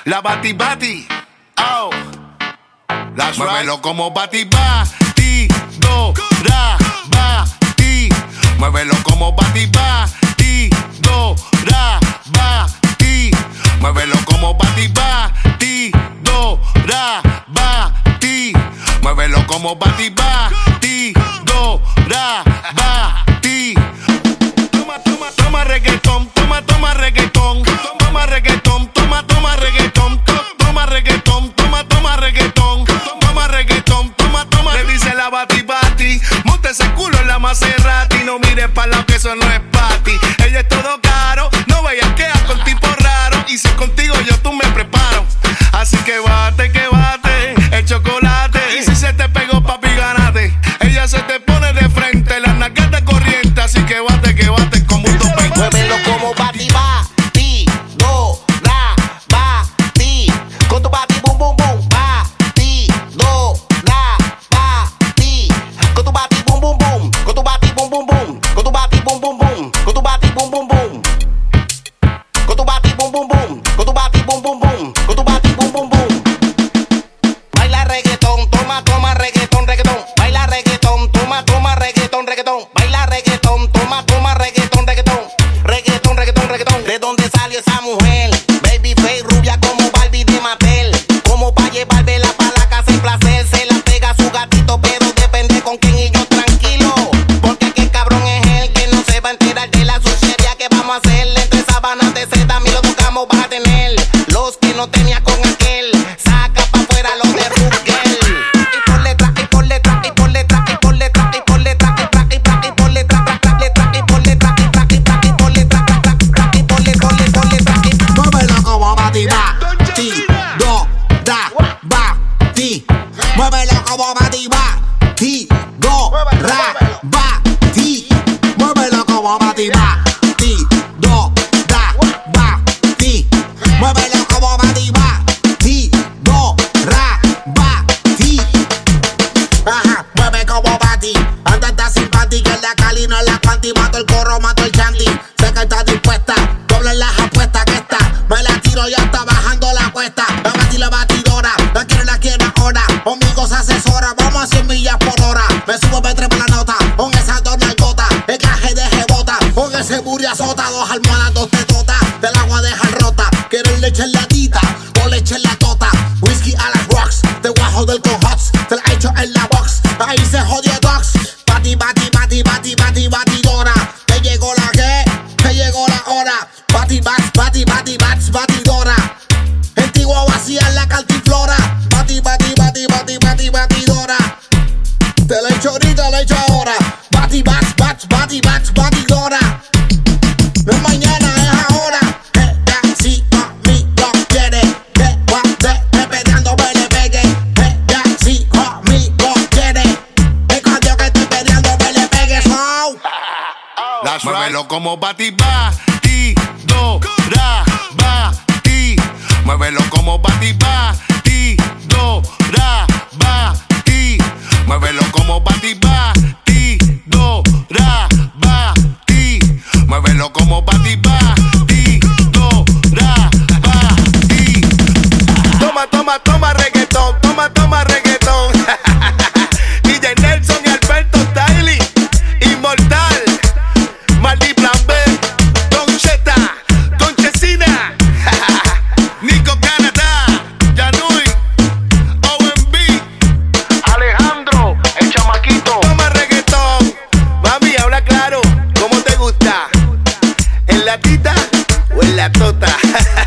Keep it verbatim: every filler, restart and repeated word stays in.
La bati bati, oh, that's right. Muévelo como bati bati, do, ra, bati. Muévelo como bati bati, do, ra, bati. Muévelo como bati bati, do, ra, bati. Muévelo como bati bati, do, ra, bati. Toma, toma, toma reggaetón, toma, toma reggaetón, toma reggaetón, toma, toma reggaetón, toma reggaetón, toma, toma reggaetón, toma reggaetón, toma, toma. Le dice la bati bati, monte ese culo en la Maserati, no mires para lado que eso no es pa' ti. Ella es todo caro, no vayas que con tipo raro, y si contigo yo tú me preparo. Así que bate, que bate, el chocolate, y si se te pegó papi ganate. Ella se te pone de frente, la nalgas de corriente, así que bate, que bate como un tope. Muévelo como bati bati, do, ra, bati. Con tu bati boom boom boom, bati, do, ra, bati. Con tu bati boom boom boom, con tu bati boom boom boom, con tu bati boom boom boom, con tu bati boom boom boom. Con tu bati boom boom boom, con tu bati boom boom boom, con tu bati boom boom boom. Baila reggaetón, toma, toma reggaetón, reggaetón. Baila reggaetón, toma, toma reggaetón, reggaetón. Baila reggaetón, toma, toma reggaetón, reggaetón. Reggaetón, reggaetón, reggaetón. ¿De dónde salió esa mujer? Baby face, rubia como Barbie de Mattel. Como pa' llevarla pa' la casa en placer. Se la pega a su gatito, pero depende con quién y yo tranquilo. Porque qué cabrón es él que no se va a enterar de la suciedad que vamos a hacerle. Entre sábanas de seda, mi lo tocamos, vas a tener los que no tenía con aquel. Saca pa' fuera los de Rugel. Y por letra, y por letra, y por letra, y por letra, y por letra, y pra, y pra, y por letra, pra, letra, y por letra, y pra, y pra, y por letra, pra, pra, y por letra, y por letra, y muévelo como bati bati, do, da, bati. Muévelo como bati bati, do, ra, bati. Muévelo como bati bati, do, da, bati. Muévelo como bati bati, do, ra, bati. Ajá, mueve como bati. Anda está simpática en la Cali, no en la Panty. Mato el corro, mato el chanti. Sé que está dispuesta, doble las apuestas que está. Me la tiro, ya está bajando la cuesta. La bati la batidora, la quiero, la quiero ahora. Conmigo se asesora, vamos a cien millas por hora. Me subo, me trepo la nota, con esas dos nalgotas. El caje de rebota, con ese burri azota. Dos almohadas, dos tetotas, del agua dejan rota. Quiero leche en latita, o leche en la tota. Whisky a las rocks, te guajo del cojots. Te la echo en la box, ahí se jodió Docs. Bati, bati, bati, bati, bati, batidora. Te llegó la que, te llegó la hora. Bati, bats, bati, bati, bats, batidora. Antigua vacía en la cantiflora. Bati, bati, bati, bati, bati, batidora. Te la echo ahorita, la echo ahora. Bati, bats, bats, bati, bats, batidora. No es mañana, es ahora. Ella sí conmigo quiere que cuando esté peleando me le pegue. Ella sí conmigo quiere que cuando que esté peleando me le pegue. So. That's right. Muévelo como bati bati, do, ra, bati. Muévelo como bati bati, do, ra, bati. Muévelo como bati bati, do, ra, bati. Muévelo como bati bati, do, ra, bati. Toma, toma, toma reggaetón, toma, toma reggaetón. D J Nelson y Alberto Stiley, Inmortal, Mardi Plan B, Don Cheta, Don Chesina, Nico Canadá, Yanui, O M B, Alejandro, el chamaquito. Toma reggaetón, mami, habla claro, ¿cómo te gusta? ¿En la tita o en la tota?